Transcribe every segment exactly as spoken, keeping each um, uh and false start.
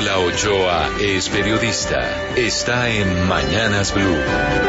Paola Ochoa es periodista. Está en Mañanas Blue.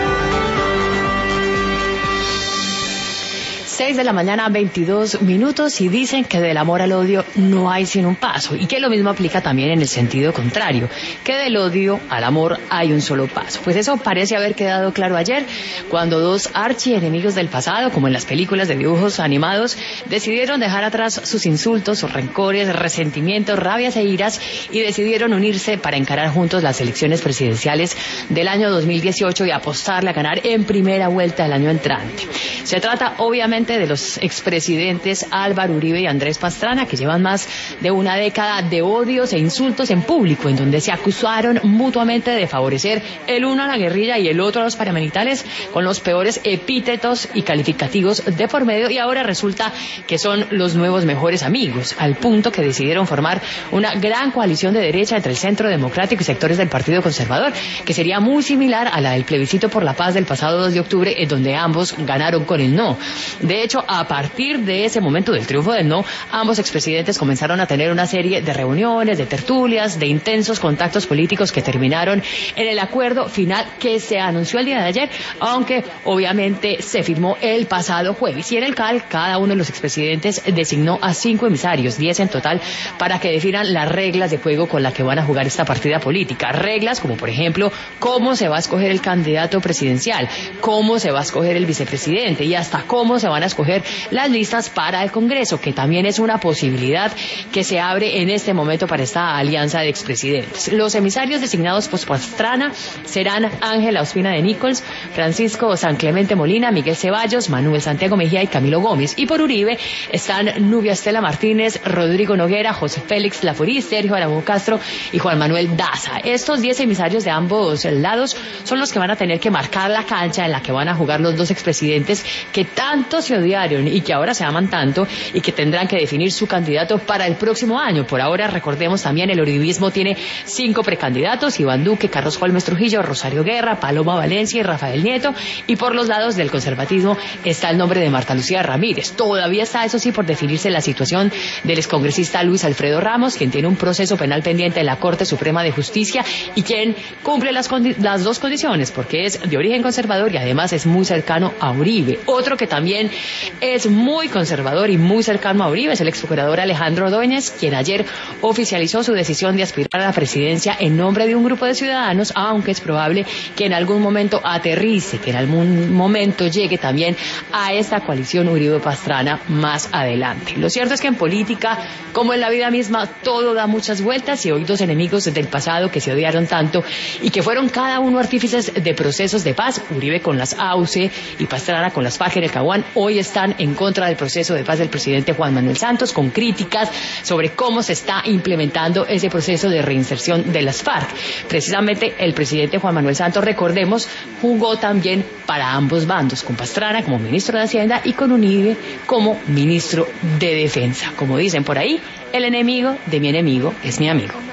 seis de la mañana, veintidós minutos, y dicen que del amor al odio no hay sino un paso, y que lo mismo aplica también en el sentido contrario, que del odio al amor hay un solo paso. Pues eso parece haber quedado claro ayer, cuando dos archienemigos del pasado, como en las películas de dibujos animados, decidieron dejar atrás sus insultos, sus rencores, resentimientos, rabias e iras, y decidieron unirse para encarar juntos las elecciones presidenciales del año dos mil dieciocho y apostarle a ganar en primera vuelta el año entrante. Se trata obviamente de los expresidentes Álvaro Uribe y Andrés Pastrana, que llevan más de una década de odios e insultos en público, en donde se acusaron mutuamente de favorecer el uno a la guerrilla y el otro a los paramilitares, con los peores epítetos y calificativos de por medio, y ahora resulta que son los nuevos mejores amigos, al punto que decidieron formar una gran coalición de derecha entre el Centro Democrático y sectores del Partido Conservador, que sería muy similar a la del plebiscito por la paz del pasado dos de octubre, en donde ambos ganaron con el no. De hecho, a partir de ese momento del triunfo del no, ambos expresidentes comenzaron a tener una serie de reuniones, de tertulias, de intensos contactos políticos que terminaron en el acuerdo final que se anunció el día de ayer, aunque obviamente se firmó el pasado jueves. Y en el C A L, cada uno de los expresidentes designó a cinco emisarios, diez en total, para que definan las reglas de juego con las que van a jugar esta partida política. Reglas como, por ejemplo, cómo se va a escoger el candidato presidencial, cómo se va a escoger el vicepresidente y hasta cómo se van a escoger las listas para el Congreso, que también es una posibilidad que se abre en este momento para esta alianza de expresidentes. Los emisarios designados por Pastrana serán Ángela Ospina de Nichols, Francisco San Clemente Molina, Miguel Ceballos, Manuel Santiago Mejía y Camilo Gómez. Y por Uribe están Nubia Estela Martínez, Rodrigo Noguera, José Félix Laforí, Sergio Aragón Castro y Juan Manuel Daza. Estos diez emisarios de ambos lados son los que van a tener que marcar la cancha en la que van a jugar los dos expresidentes que tanto se odiaron y que ahora se aman tanto, y que tendrán que definir su candidato para el próximo año. Por ahora, recordemos también, el uribismo tiene cinco precandidatos: Iván Duque, Carlos Holmes Trujillo, Rosario Guerra, Paloma Valencia y Rafael Nieto. Y por los lados del conservatismo está el nombre de Marta Lucía Ramírez. Todavía está, eso sí, por definirse la situación del excongresista Luis Alfredo Ramos, quien tiene un proceso penal pendiente en la Corte Suprema de Justicia y quien cumple las, las dos condiciones, porque es de origen conservador y además es muy cercano a Uribe. Otro que también es muy conservador y muy cercano a Uribe es el ex procurador Alejandro Ordóñez, quien ayer oficializó su decisión de aspirar a la presidencia en nombre de un grupo de ciudadanos, aunque es probable que en algún momento aterrice, que en algún momento llegue también a esta coalición Uribe-Pastrana más adelante. Lo cierto es que en política, como en la vida misma, todo da muchas vueltas, y hoy dos enemigos del pasado que se odiaron tanto y que fueron cada uno artífices de procesos de paz, Uribe con las A U C y Pastrana con las FARC en el Caguán, hoy están en contra del proceso de paz del presidente Juan Manuel Santos, con críticas sobre cómo se está implementando ese proceso de reinserción de las FARC. Precisamente el presidente Juan Manuel Santos, recordemos, jugó también para ambos bandos, con Pastrana como ministro de Hacienda y con Uribe como ministro de Defensa. Como dicen por ahí, el enemigo de mi enemigo es mi amigo.